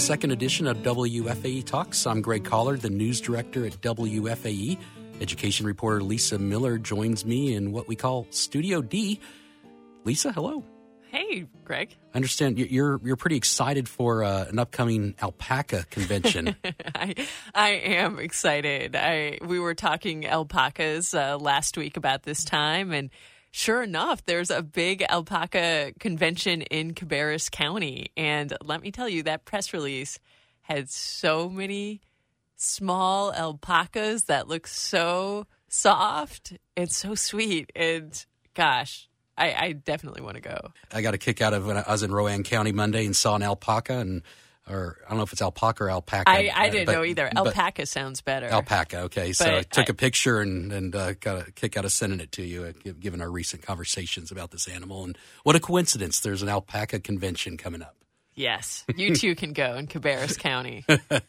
second edition of WFAE Talks. I'm Greg Collard, the news director at WFAE. Education reporter Lisa Miller joins me in what we call Studio D. Lisa, hello. Hey, Greg. I understand you're pretty excited for an upcoming alpaca convention. I am excited. We were talking alpacas last week about this time, and sure enough, there's a big alpaca convention in Cabarrus County. And let me tell you, that press release had so many small alpacas that look so soft and so sweet. And gosh, I definitely want to go. I got a kick out of when I was in Rowan County Monday and saw an alpaca, or I don't know if it's alpaca or alpaca. I didn't know either. Alpaca sounds better. Alpaca, okay. So I took a picture and got a kick out of sending it to you, given our recent conversations about this animal. And what a coincidence. There's an alpaca convention coming up. Yes, you too can go in Cabarrus County.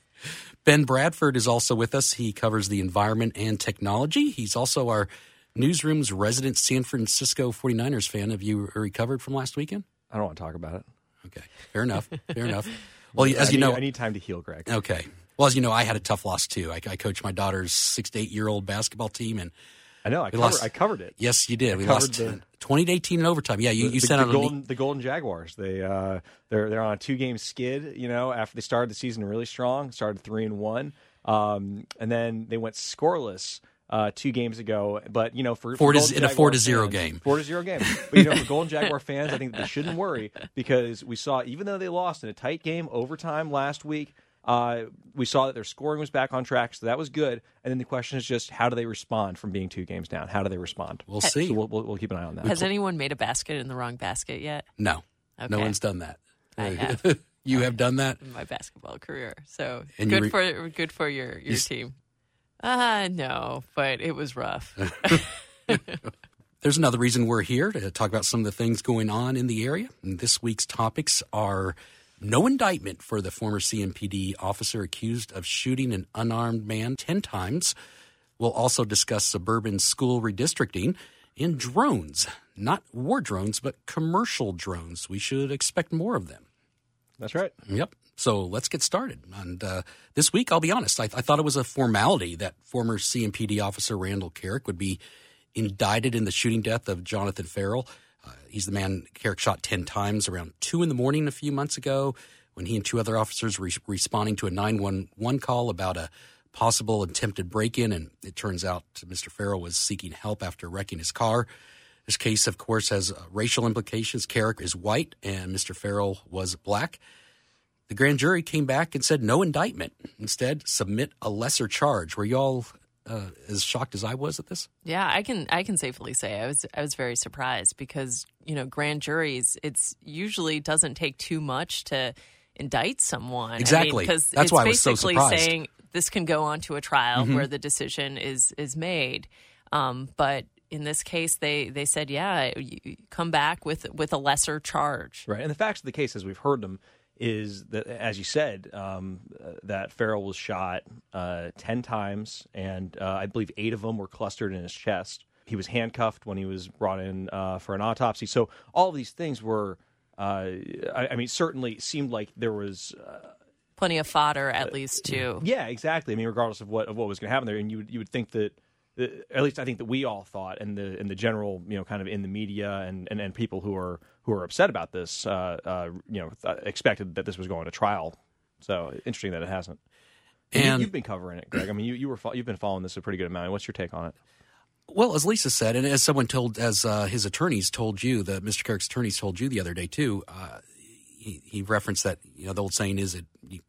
Ben Bradford is also with us. He covers the environment and technology. He's also our Newsroom's resident San Francisco 49ers fan. Have you recovered from last weekend? I don't want to talk about it. Okay, fair enough. Fair enough. Well, as you know, I need time to heal, Greg. Okay. Well, as you know, I had a tough loss too. I coached my daughter's 6 to 8 year old basketball team, and I know I covered it. Yes, you did. We lost 20-18 in overtime. Yeah, you sent out the Golden Jaguars. They're on a 2-game skid. You know, after they started the season really strong, started 3-1, and then they went scoreless 2 games ago. But you know, for in a 4-0 game, 4-0 game. But you know, for Golden Jaguar fans, I think they shouldn't worry because we saw, even though they lost in a tight game overtime last week, we saw that their scoring was back on track, so that was good. And then the question is just, how do they respond from being 2 games down? How do they respond? We'll see. So we'll keep an eye on that. Has anyone made a basket in the wrong basket yet? No. Okay. No one's done that. I have. You have done that in my basketball career. So and good for your team. No, but it was rough. There's another reason we're here to talk about some of the things going on in the area. And this week's topics are no indictment for the former CMPD officer accused of shooting an unarmed man 10 times. We'll also discuss suburban school redistricting and drones. Not war drones, but commercial drones. We should expect more of them. That's right. Yep. So let's get started. And this week, I'll be honest, I thought it was a formality that former CMPD officer Randall Carrick would be indicted in the shooting death of Jonathan Ferrell. He's the man Carrick shot 10 times around 2 in the morning a few months ago when he and 2 other officers were responding to a 911 call about a possible attempted break-in, and it turns out Mr. Ferrell was seeking help after wrecking his car. This case, of course, has racial implications. Carrick is white and Mr. Ferrell was black. The grand jury came back and said no indictment. Instead, submit a lesser charge. Were you all as shocked as I was at this? Yeah, I can safely say I was very surprised because, you know, grand juries, it's usually doesn't take too much to indict someone. Exactly. Because that's why I was so surprised. Basically saying this can go on to a trial where the decision is made. But in this case, they said, yeah, you come back with a lesser charge. Right. And the facts of the case, as we've heard them, is that, as you said, that Ferrell was shot 10 times, and I believe 8 of them were clustered in his chest. He was handcuffed when he was brought in for an autopsy. So all of these things were, certainly seemed like there was plenty of fodder, at least, too. Yeah, exactly. I mean, regardless of what was going to happen there, and you would think that, at least I think that we all thought, and the general, you know, kind of in the media and people who are upset about this, expected that this was going to trial. So interesting that it hasn't. And you've been covering it, Greg. I mean, you've been following this a pretty good amount. What's your take on it? Well, as Lisa said, and as someone told, as his attorneys told you, that Mr. Carrick's attorneys told you the other day too, he referenced that, you know, the old saying is that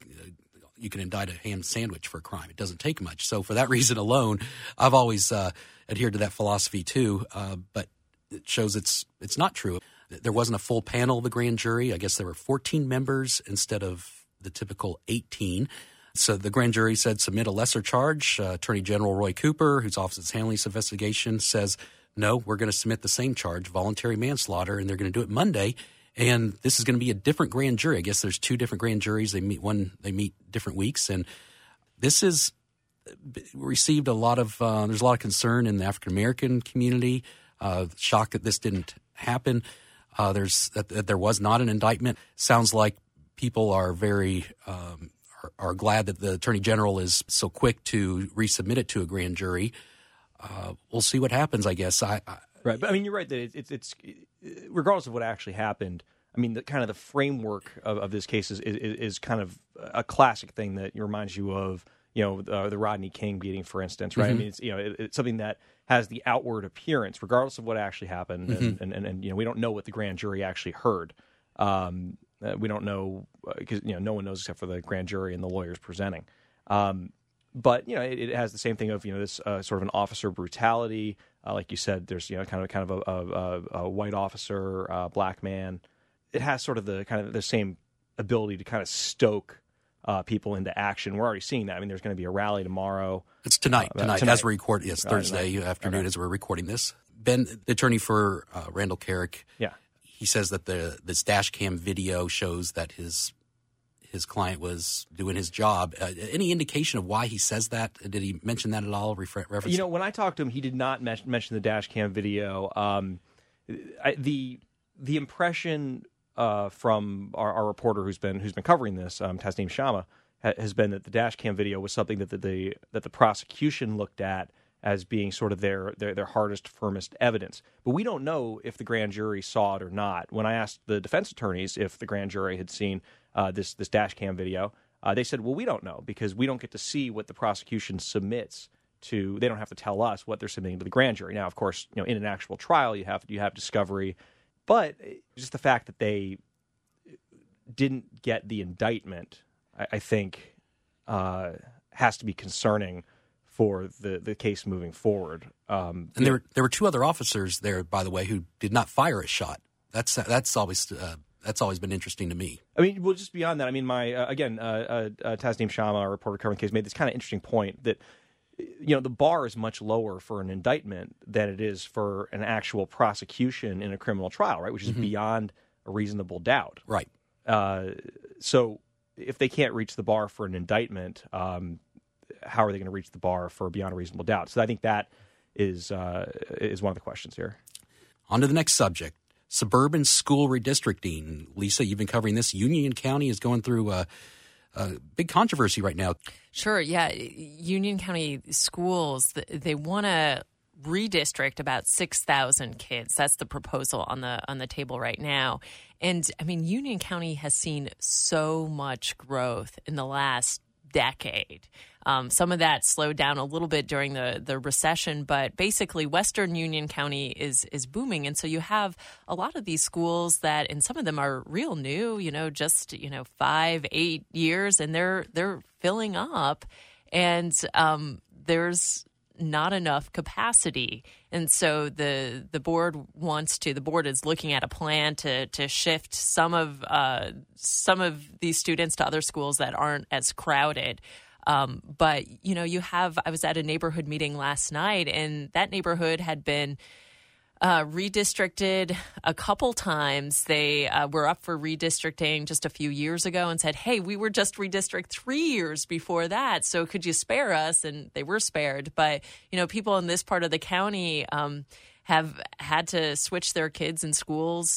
you can indict a ham sandwich for a crime. It doesn't take much. So for that reason alone, I've always adhered to that philosophy too. But it shows it's not true. There wasn't a full panel of the grand jury. I guess there were 14 members instead of the typical 18. So the grand jury said submit a lesser charge. Attorney General Roy Cooper, whose office is handling this investigation, says, no, we're going to submit the same charge, voluntary manslaughter, and they're going to do it Monday. And this is going to be a different grand jury. I guess there's 2 different grand juries. They meet different weeks. And this is received a lot of, there's a lot of concern in the African-American community, shock that this didn't happen. That there was not an indictment. Sounds like people are very are glad that the Attorney General is so quick to resubmit it to a grand jury. We'll see what happens, I guess. Right, but I mean, you're right that it's regardless of what actually happened. I mean, the framework of this case is kind of a classic thing that reminds you of the Rodney King beating, for instance, right? Mm-hmm. I mean, it's something that has the outward appearance, regardless of what actually happened, and we don't know what the grand jury actually heard. We don't know because no one knows except for the grand jury and the lawyers presenting. But it has the same thing of this sort of an officer brutality, like you said. There's kind of a white officer, black man. It has sort of the same ability to kind of stoke people into action. We're already seeing that. I mean, there's going to be a rally tomorrow. It's tonight as we record. Yes, Thursday afternoon as we're recording this. Ben, the attorney for Randall Carrick, he says that this dash cam video shows that his client was doing his job. Any indication of why he says that? Did he mention that at all? Reference? When I talked to him, he did not mention the dash cam video. The impression from our reporter who's been covering this, Tasneem Shamma, has been that the dash cam video was something that the prosecution looked at as being sort of their hardest, firmest evidence. But we don't know if the grand jury saw it or not. When I asked the defense attorneys if the grand jury had seen this dash cam video, they said, well, we don't know because we don't get to see what the prosecution submits to. They don't have to tell us what they're submitting to the grand jury. Now, of course, in an actual trial, you have discovery. But just the fact that they didn't get the indictment, I think, has to be concerning for the case moving forward. And there were two other officers there, by the way, who did not fire a shot. That's always been interesting to me. I mean, well, just beyond that, I mean, Tasneem Shamma, our reporter covering the case, made this kind of interesting point that the bar is much lower for an indictment than it is for an actual prosecution in a criminal trial, right? Which is beyond a reasonable doubt. Right. So if they can't reach the bar for an indictment, how are they going to reach the bar for beyond a reasonable doubt? So I think that is one of the questions here. On to the next subject. Suburban school redistricting. Lisa, you've been covering this. Union County is going through a big controversy right now. Sure, yeah. Union County schools, they want to redistrict about 6,000 kids. That's the proposal on the table right now. And, I mean, Union County has seen so much growth in the last decade. Some of that slowed down a little bit during the recession, but basically Western Union County is booming. And so you have a lot of these schools that, and some of them are real new, just 5-8 years, and they're filling up, and there's not enough capacity. And so the board is looking at a plan to shift some of these students to other schools that aren't as crowded. But, I was at a neighborhood meeting last night, and that neighborhood had been redistricted a couple times. They were up for redistricting just a few years ago and said, hey, we were just redistricted 3 years before that, so could you spare us? And they were spared. But, people in this part of the county have had to switch their kids in schools,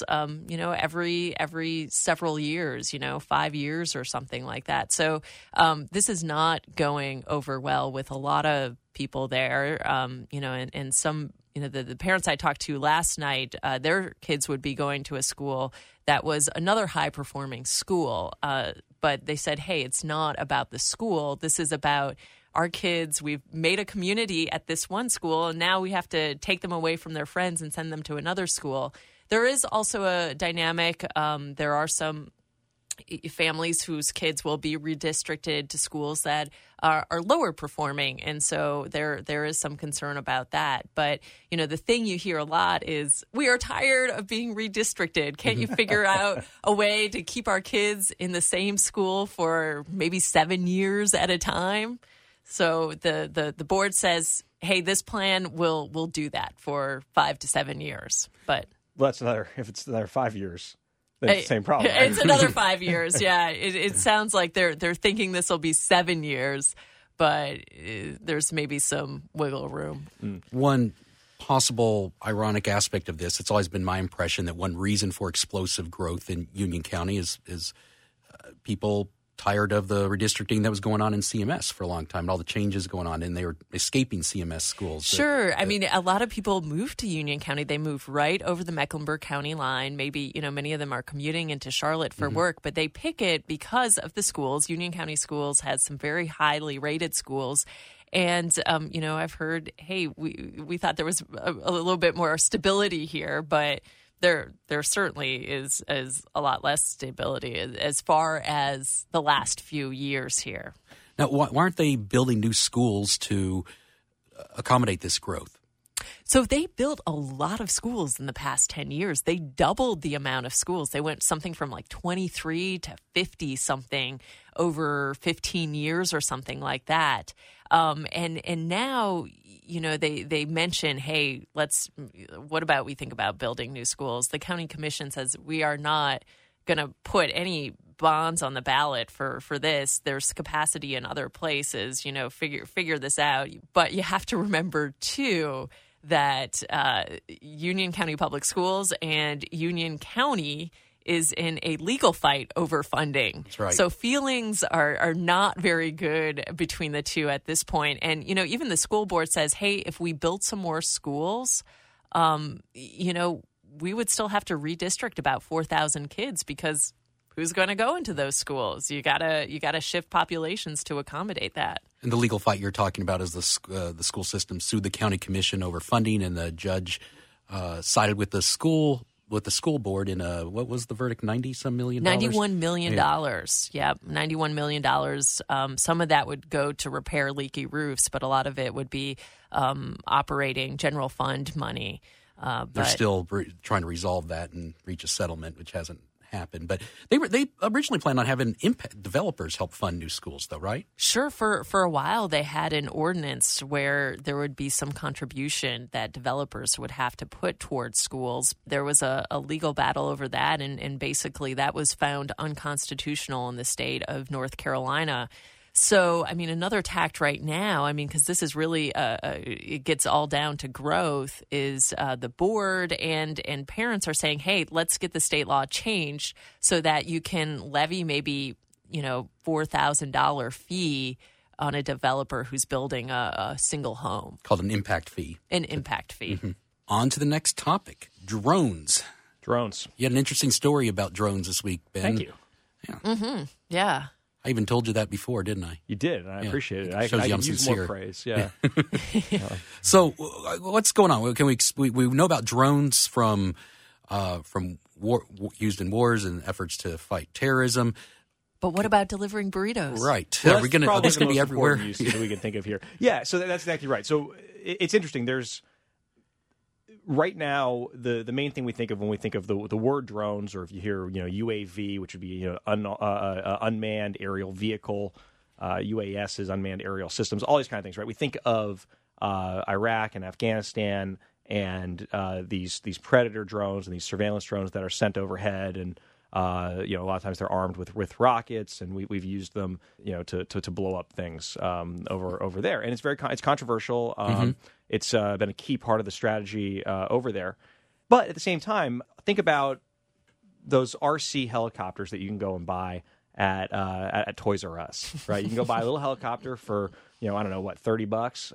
every several years, 5 years or something like that. So this is not going over well with a lot of people there, and some, the parents I talked to last night, their kids would be going to a school that was another high-performing school. But they said, hey, it's not about the school. This is about our kids. We've made a community at this one school, and now we have to take them away from their friends and send them to another school. There is also a dynamic. There are some families whose kids will be redistricted to schools that are lower performing, and so there is some concern about that. But the thing you hear a lot is, we are tired of being redistricted. Can't you figure out a way to keep our kids in the same school for maybe 7 years at a time? So the board says, hey, this plan will do that for 5 to 7 years. But if it's another 5 years, then it's the same problem. Right? It's another 5 years. Yeah, it sounds like they're thinking this will be 7 years, but there's maybe some wiggle room. One possible ironic aspect of this, it's always been my impression that one reason for explosive growth in Union County is people tired of the redistricting that was going on in CMS for a long time and all the changes going on, and they were escaping CMS schools. Sure. I mean, a lot of people moved to Union County. They moved right over the Mecklenburg County line. Maybe, many of them are commuting into Charlotte for work, but they pick it because of the schools. Union County Schools has some very highly rated schools. And, I've heard, hey, we thought there was a little bit more stability here, but there certainly is a lot less stability as far as the last few years here. Now, why aren't they building new schools to accommodate this growth? So they built a lot of schools in the past 10 years. They doubled the amount of schools. They went something from like 23 to 50 something over 15 years or something like that. And now, they mention, hey, what about we think about building new schools? The county commission says we are not going to put any bonds on the ballot for this. There's capacity in other places, figure this out. But you have to remember, too, that Union County Public Schools and Union County is in a legal fight over funding. That's right. So feelings are not very good between the two at this point. And, even the school board says, hey, if we build some more schools, we would still have to redistrict about 4,000 kids because who's going to go into those schools? You gotta shift populations to accommodate that. And the legal fight you're talking about is the school system sued the county commission over funding, and the judge sided with the school board in what was the verdict? $90-some million? $91 million. Yeah, $91 million. Some of that would go to repair leaky roofs, but a lot of it would be operating general fund money. They're still trying to resolve that and reach a settlement, which hasn't happened. But they originally planned on having developers help fund new schools, though, right? Sure. For a while, they had an ordinance where there would be some contribution that developers would have to put towards schools. There was a legal battle over that, and basically that was found unconstitutional in the state of North Carolina. So, another tact right now, because this is really, it gets all down to growth, is the board and parents are saying, hey, let's get the state law changed so that you can levy maybe, $4,000 fee on a developer who's building a single home. Called an impact fee. An impact fee. Mm-hmm. On to the next topic, drones. Drones. You had an interesting story about drones this week, Ben. Thank you. Yeah. Mm-hmm. Yeah. I even told you that before, didn't I? You did, and I appreciate it. I shows you I'm could use sincere. more praise. Yeah. So, what's going on? Can we know about drones from war, used in wars and efforts to fight terrorism? But what about delivering burritos? Right. Well, Are this going to be everywhere? Use that we can think of here. Yeah. So that's exactly right. So it's interesting. There's right now the main thing we think of when we think of the word drones, or if you hear UAV, which would be unmanned aerial vehicle, UAS is unmanned aerial systems, all these kind of things, right? We think of Iraq and Afghanistan and these predator drones and these surveillance drones that are sent overhead, and a lot of times they're armed with rockets, and we've used them to blow up things over there, and it's controversial. It's been a key part of the strategy over there, but at the same time, think about those RC helicopters that you can go and buy at Toys R Us, right? You can go buy a little helicopter for $30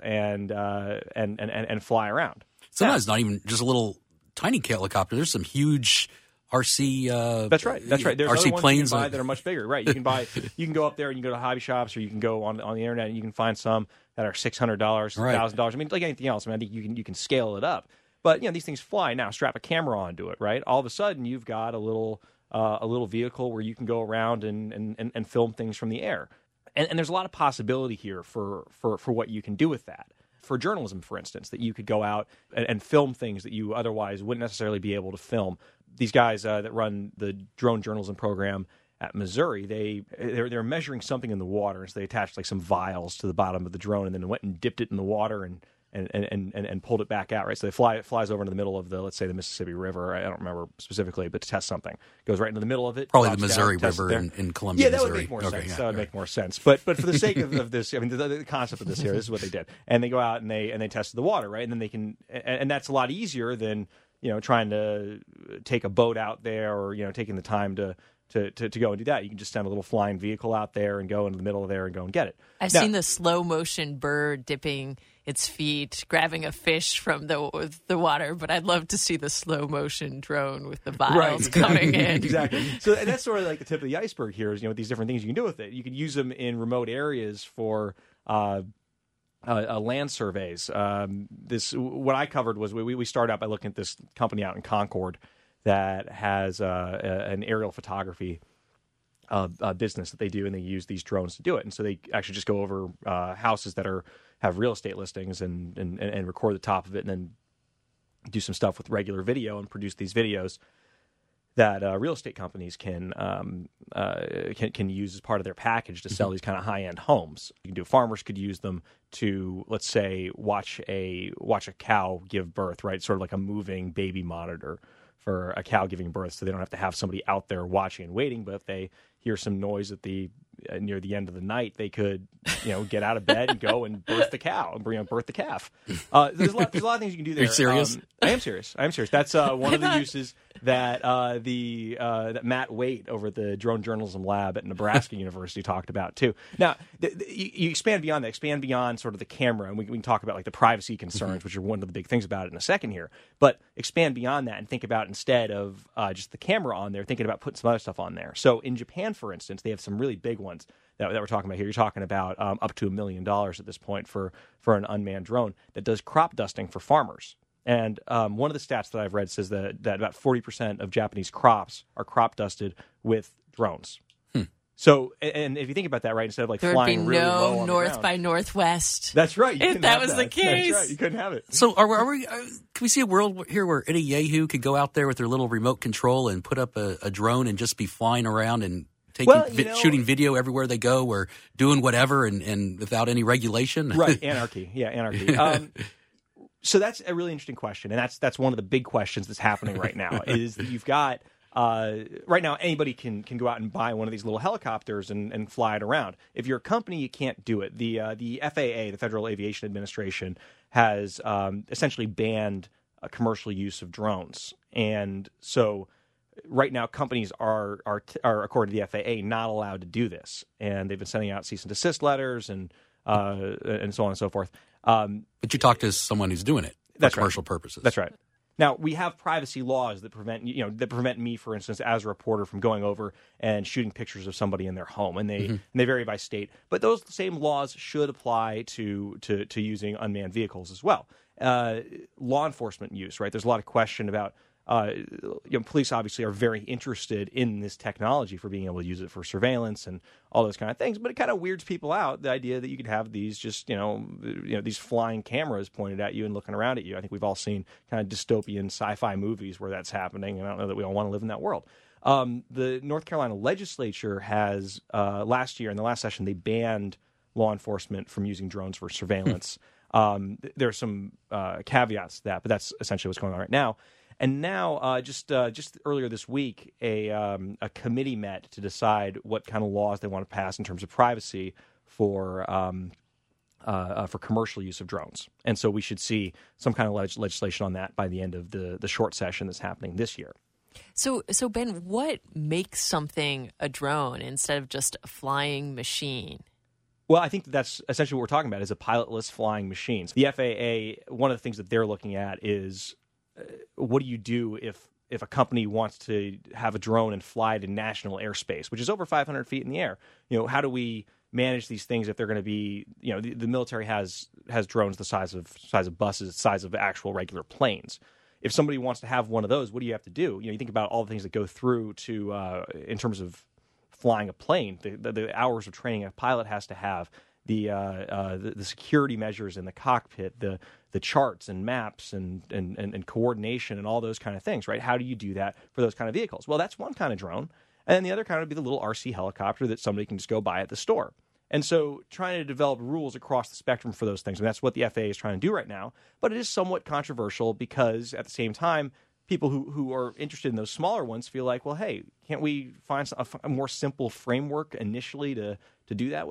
and fly around. Sometimes not even just a little tiny helicopter. There's some huge RC. That's right. There's RC other ones planes you can buy that are much bigger. Right. You can go up there and you can go to hobby shops, or you can go on the internet and you can find some that are $600, $1,000. Like anything else. I think you can scale it up. But these things fly. Now strap a camera onto it, right? All of a sudden you've got a little vehicle where you can go around and film things from the air. And there's a lot of possibility here for what you can do with that. For journalism, for instance, that you could go out and film things that you otherwise wouldn't necessarily be able to film. These guys that run the drone journalism program at Missouri, they're measuring something in the water, so they attached like some vials to the bottom of the drone, and then went and dipped it in the water and pulled it back out. Right, so it flies over into the middle of let's say the Mississippi River. I don't remember specifically, but to test something, goes right into the middle of it. Probably the Missouri River in Columbia. Yeah, that Missouri. would make more sense. Yeah, that would make more sense. But for the sake of this, the concept of this here, this is what they did, and they go out and they tested the water, right, and then they can, and that's a lot easier than trying to take a boat out there, or taking the time to to go and do that. You can just send a little flying vehicle out there and go into the middle of there and go and get it. I've seen the slow motion bird dipping its feet, grabbing a fish from the water, but I'd love to see the slow motion drone with the vials coming in. Exactly. So and that's sort of like the tip of the iceberg here is, these different things you can do with it. You can use them in remote areas for land surveys. What I covered was we started out by looking at this company out in Concord that has an aerial photography business that they do, and they use these drones to do it. And so they actually just go over houses that have real estate listings and record the top of it, and then do some stuff with regular video and produce these videos that real estate companies can use as part of their package to sell these kind of high-end homes. You can do. Farmers could use them to, let's say, watch a cow give birth, right? Sort of like a moving baby monitor for a cow giving birth, so they don't have to have somebody out there watching and waiting. But if they hear some noise at near the end of the night, they could get out of bed and go and birth the cow and birth the calf. There's a lot of things you can do there. Are you serious? I am serious. That's one of the uses that that Matt Waite over at the Drone Journalism Lab at Nebraska University talked about too. Now you expand beyond that, expand beyond sort of the camera, and we can talk about like the privacy concerns, which are one of the big things about it in a second here. But expand beyond that and think about, instead of just the camera on there, thinking about putting some other stuff on there. So in Japan, for instance, they have some really big ones that we're talking about here. You're talking about up to $1 million at this point for an unmanned drone that does crop dusting for farmers. And one of the stats that I've read says that about 40% of Japanese crops are crop dusted with drones. So, and if you think about that, right, instead of like flying really low on the ground, north by northwest. That's right. If that was the case, that's right. You couldn't have it. So, are we? Can we see a world here where any yahoo could go out there with their little remote control and put up a drone and just be flying around and shooting video everywhere they go, or doing whatever and without any regulation? Right, anarchy. Yeah, anarchy. So that's a really interesting question, and that's one of the big questions that's happening right now. Is that you've got right now anybody can go out and buy one of these little helicopters and fly it around. If you're a company, you can't do it. The FAA, the Federal Aviation Administration, has essentially banned commercial use of drones, and so right now companies are according to the FAA not allowed to do this, and they've been sending out cease and desist letters and so on and so forth. But you talk to someone who's doing it for commercial purposes. That's right. Now, we have privacy laws that prevent me, for instance, as a reporter, from going over and shooting pictures of somebody in their home, and they vary by state. But those same laws should apply to using unmanned vehicles as well. Law enforcement use, right? There's a lot of question about. Police obviously are very interested in this technology for being able to use it for surveillance and all those kind of things, but it kind of weirds people out, the idea that you could have these just these flying cameras pointed at you and looking around at you. I think we've all seen kind of dystopian sci-fi movies where that's happening, and I don't know that we all want to live in that world. The North Carolina legislature has last year, in the last session, they banned law enforcement from using drones for surveillance. There are some caveats to that, but that's essentially what's going on right now. And now, just earlier this week, a committee met to decide what kind of laws they want to pass in terms of privacy for commercial use of drones. And so we should see some kind of legislation on that by the end of the short session that's happening this year. So Ben, what makes something a drone instead of just a flying machine? Well, I think that's essentially what we're talking about, is a pilotless flying machine. The FAA, one of the things that they're looking at is what do you do if a company wants to have a drone and fly to national airspace, which is over 500 feet in the air? How do we manage these things if they're going to be, the military has drones the size of buses, the size of actual regular planes. If somebody wants to have one of those, what do you have to do? You think about all the things that go through to in terms of flying a plane, the hours of training a pilot has to have, the security measures in the cockpit, the charts and maps and coordination and all those kind of things, right? How do you do that for those kind of vehicles? Well, that's one kind of drone. And then the other kind would be the little RC helicopter that somebody can just go buy at the store. And so trying to develop rules across the spectrum for those things, and that's what the FAA is trying to do right now. But it is somewhat controversial because at the same time, people who are interested in those smaller ones feel like, well, hey, can't we find a more simple framework initially to do that with?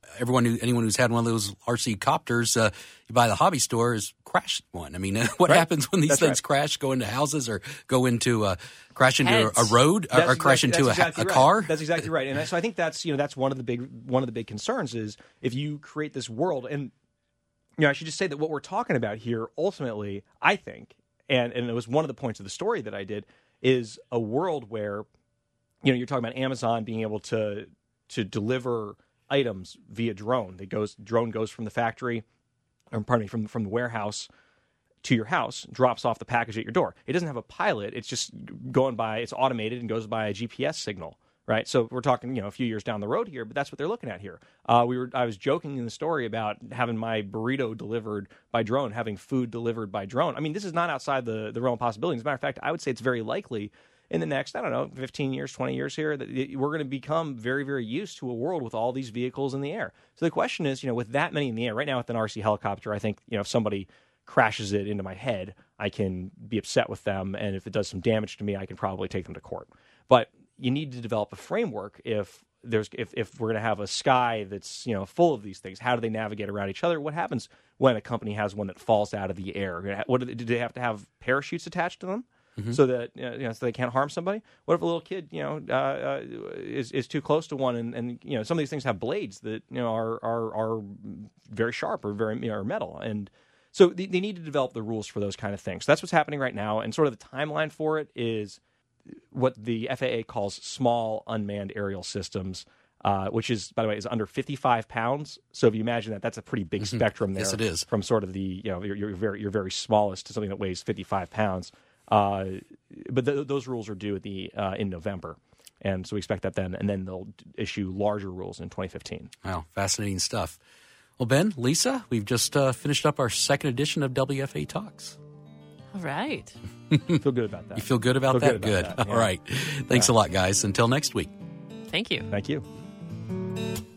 anyone who's had one of those RC copters, you buy the hobby store, has crashed one. I mean, what happens when these things crash, go into houses or go into crash into a road or crash into a car? That's exactly right. And so I think that's one of the big concerns is if you create this world. And I should just say that what we're talking about here ultimately, I think, and it was one of the points of the story that I did, is a world where you're talking about Amazon being able to deliver items via drone. Drone goes from the factory, or pardon me, from the warehouse to your house, drops off the package at your door. It doesn't have a pilot. It's just it's automated and goes by a GPS signal, right? So we're talking, a few years down the road here, but that's what they're looking at here. I was joking in the story about having my burrito delivered by drone, having food delivered by drone. I mean, this is not outside the realm of possibility. As a matter of fact, I would say it's very likely in the next, 15 years, 20 years here, that we're going to become very, very used to a world with all these vehicles in the air. So the question is, with that many in the air, right now with an RC helicopter, I think, if somebody crashes it into my head, I can be upset with them. And if it does some damage to me, I can probably take them to court. But you need to develop a framework if we're going to have a sky that's, full of these things. How do they navigate around each other? What happens when a company has one that falls out of the air? Do they have to have parachutes attached to them? Mm-hmm. So that so they can't harm somebody. What if a little kid is too close to one, and some of these things have blades that are very sharp or very are metal, and so they need to develop the rules for those kind of things. So that's what's happening right now, and sort of the timeline for it is what the FAA calls small unmanned aerial systems, which is, by the way, is under 55 pounds. So if you imagine that, that's a pretty big spectrum there. Yes, it is. From sort of the your very smallest to something that weighs 55 pounds. But those rules are due at in November, and so we expect that then, and then they'll issue larger rules in 2015. Wow, fascinating stuff. Well, Ben, Lisa, we've just finished up our second edition of WFA Talks. All right. Feel good about that. You feel good about that? Good. Yeah. All right. Thanks a lot, guys. Until next week. Thank you. Thank you.